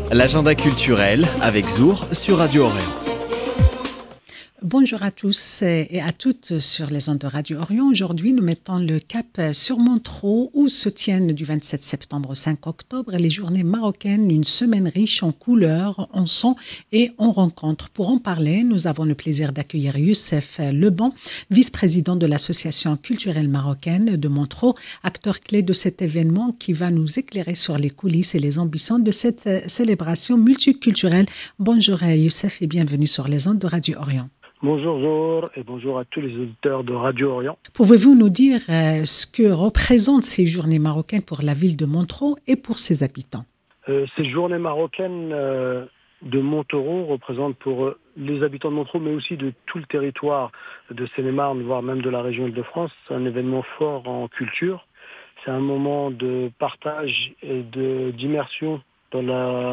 L'agenda culturel avec Zour sur Radio Orient. Bonjour à tous et à toutes sur les ondes de Radio Orient. Aujourd'hui, nous mettons le cap sur Montreux où se tiennent du 27 septembre au 5 octobre les journées marocaines, une semaine riche en couleurs, en sons et en rencontres. Pour en parler, nous avons le plaisir d'accueillir Youssef Leban, vice-président de l'Association culturelle marocaine de Montreux, acteur clé de cet événement qui va nous éclairer sur les coulisses et les ambitions de cette célébration multiculturelle. Bonjour Youssef et bienvenue sur les ondes de Radio Orient. Bonjour Zour et bonjour à tous les auditeurs de Radio Orient. Pouvez-vous nous dire ce que représentent ces journées marocaines pour la ville de Montreux et pour ses habitants? Ces journées marocaines de Montreux représentent pour les habitants de Montreux, mais aussi de tout le territoire de Seine-et-Marne, voire même de la région Île-de-France, un événement fort en culture. C'est un moment de partage et d'immersion dans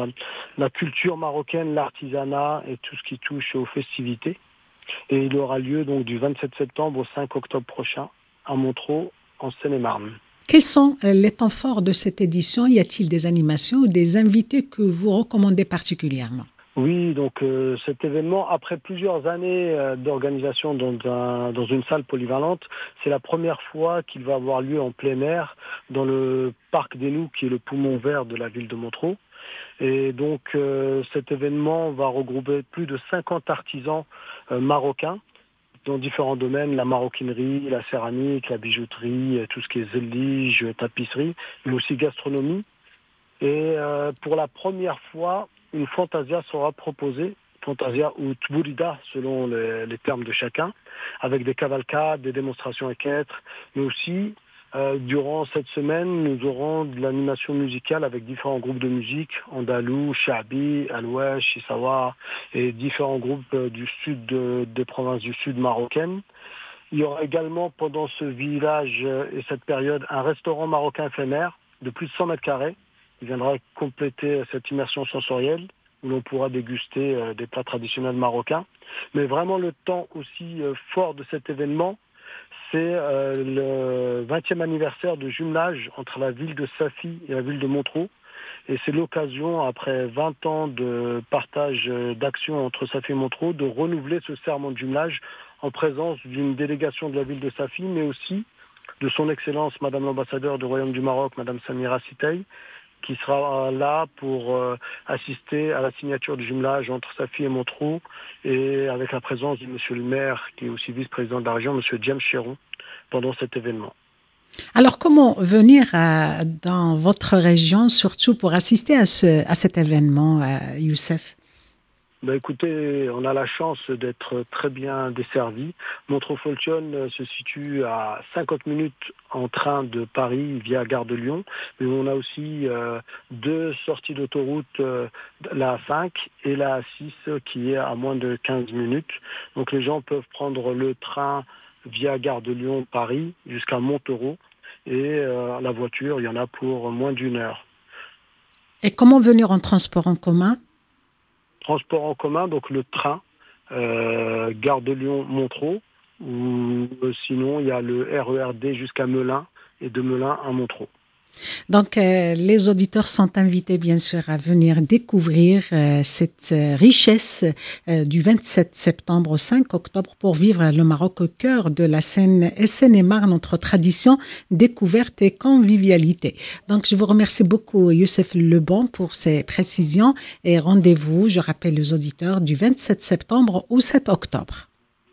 la culture marocaine, l'artisanat et tout ce qui touche aux festivités. Et il aura lieu donc du 27 septembre au 5 octobre prochain à Montreux, en Seine-et-Marne. Quels sont les temps forts de cette édition? Y a-t-il des animations ou des invités que vous recommandez particulièrement? Oui, donc cet événement, après plusieurs années d'organisation dans une salle polyvalente, c'est la première fois qu'il va avoir lieu en plein air dans le Parc des Loups, qui est le poumon vert de la ville de Montreux. Et donc cet événement va regrouper plus de 50 artisans marocains dans différents domaines, la maroquinerie, la céramique, la bijouterie, tout ce qui est zélige, tapisserie, mais aussi gastronomie. Et pour la première fois, une fantasia sera proposée, fantasia ou tbourida selon les termes de chacun, avec des cavalcades, des démonstrations équestres, mais aussi durant cette semaine, nous aurons de l'animation musicale avec différents groupes de musique, andalou, shabi, alouesh, Issawa, et différents groupes du sud des provinces du sud marocaines. Il y aura également pendant ce village et cette période un restaurant marocain éphémère de plus de 100 mètres carrés. Il viendra compléter cette immersion sensorielle où l'on pourra déguster des plats traditionnels marocains. Mais vraiment le temps aussi fort de cet événement, c'est le 20e anniversaire de jumelage entre la ville de Safi et la ville de Montreux. Et c'est l'occasion, après 20 ans de partage d'actions entre Safi et Montreux, de renouveler ce serment de jumelage en présence d'une délégation de la ville de Safi, mais aussi de son Excellence, Madame l'ambassadeur du Royaume du Maroc, Madame Samira Sitey, qui sera là pour assister à la signature du jumelage entre Safi et Montreux, et avec la présence de Monsieur le maire, qui est aussi vice-président de la région, Monsieur James Chéron, pendant cet événement. Alors, comment venir dans votre région, surtout pour assister à cet événement, Youssef? Écoutez, on a la chance d'être très bien desservi. Montreux-Foltion se situe à 50 minutes en train de Paris via Gare de Lyon, mais on a aussi deux sorties d'autoroute, la A5 et la A6 qui est à moins de 15 minutes. Donc les gens peuvent prendre le train via Gare de Lyon-Paris jusqu'à Montereau et la voiture, il y en a pour moins d'1 heure. Et comment venir en transport en commun? Transport en commun, donc le train, Gare de Lyon-Montreux, ou sinon il y a le RERD jusqu'à Melun et de Melun à Montreux. Donc, les auditeurs sont invités, bien sûr, à venir découvrir cette richesse du 27 septembre au 5 octobre pour vivre le Maroc au cœur de la Seine-et-Marne entre tradition, découverte et convivialité. Donc, je vous remercie beaucoup, Youssef Leban, pour ces précisions et rendez-vous, je rappelle aux auditeurs, du 27 septembre au 7 octobre.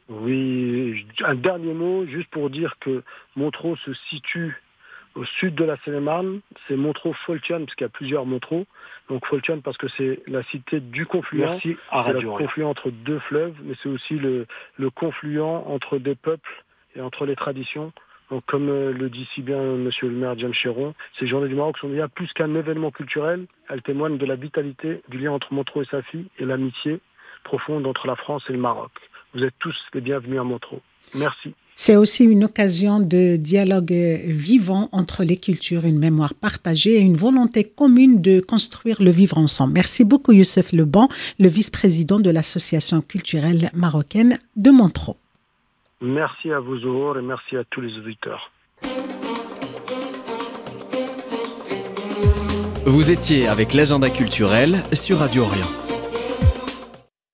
Oui, un dernier mot, juste pour dire que Montreux se situe au sud de la Seine-et-Marne, c'est Montreux-Foltion, parce qu'il y a plusieurs Montreux. Donc Foltion parce que c'est la cité du confluent. Merci à Radio C'est le confluent entre deux fleuves, mais c'est aussi le confluent entre des peuples et entre les traditions. Donc comme le dit si bien Monsieur le maire James Chéron, ces Journées du Maroc sont déjà plus qu'un événement culturel. Elles témoignent de la vitalité du lien entre Montreux et Safi et l'amitié profonde entre la France et le Maroc. Vous êtes tous les bienvenus à Montreux. Merci. C'est aussi une occasion de dialogue vivant entre les cultures, une mémoire partagée et une volonté commune de construire le vivre ensemble. Merci beaucoup Youssef Leban, le vice-président de l'Association culturelle marocaine de Montreux. Merci à vous Zohor et merci à tous les auditeurs. Vous étiez avec l'agenda culturel sur Radio Orient.